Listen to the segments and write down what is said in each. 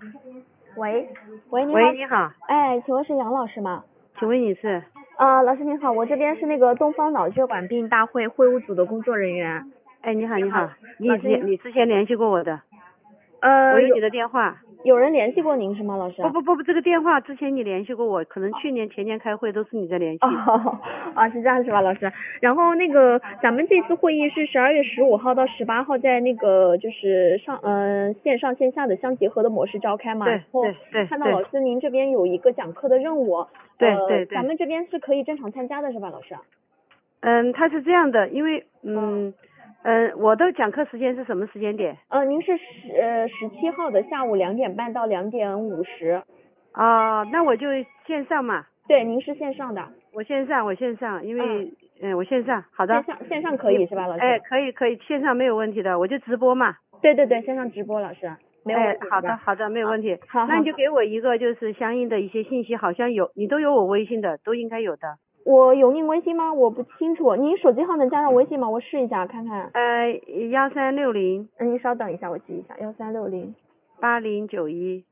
喂，喂，你好。 喂，你好， 哎，请问是杨老师吗？ 请问你是？ 老师您好，我这边是那个东方脑血管病大会会务组的工作人员。 哎，你好，你好， 老师你之前联系过我的，我有你的电话。 有人联系过您是吗，老师？ 不，这个电话之前你联系过我，可能去年前年开会都是你在联系。 是这样是吧，老师？然后那个咱们这次会议是12月15号到18号在那个就是线上线下的相结合的模式召开嘛。 对。 看到老师您这边有一个讲课的任务。 对。 咱们这边是可以正常参加的是吧，老师？ 他是这样的，因为我的讲课时间是什么时间点？ 您是17号的下午2点半到2点50。 那我就线上嘛。 对，您是线上的。 我线上，因为我线上，好的。 线上可以是吧，老师？ 哎，可以，线上没有问题的，我就直播嘛。 对，线上直播，老师没有问题。 好的，没有问题。 好， 那你就给我一个就是相应的一些信息，好像你都有我微信的，都应该有的。 我有您微信吗？我不清楚，您手机号能加上微信吗？我试一下看看。 1360。 您稍等一下，我记一下 13608091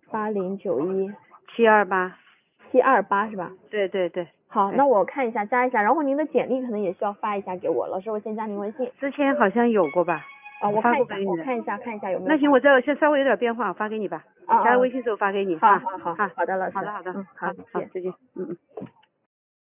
728 728是吧？ 对。 好，那我看一下加一下，然后您的简历可能也需要发一下给我，老师我先加您微信。 之前好像有过吧？ 我看一下有没有。 那行，我这先稍微有点变化，我发给你吧。加了微信之后发给你。 好的，老师。 好的。 好， 再见。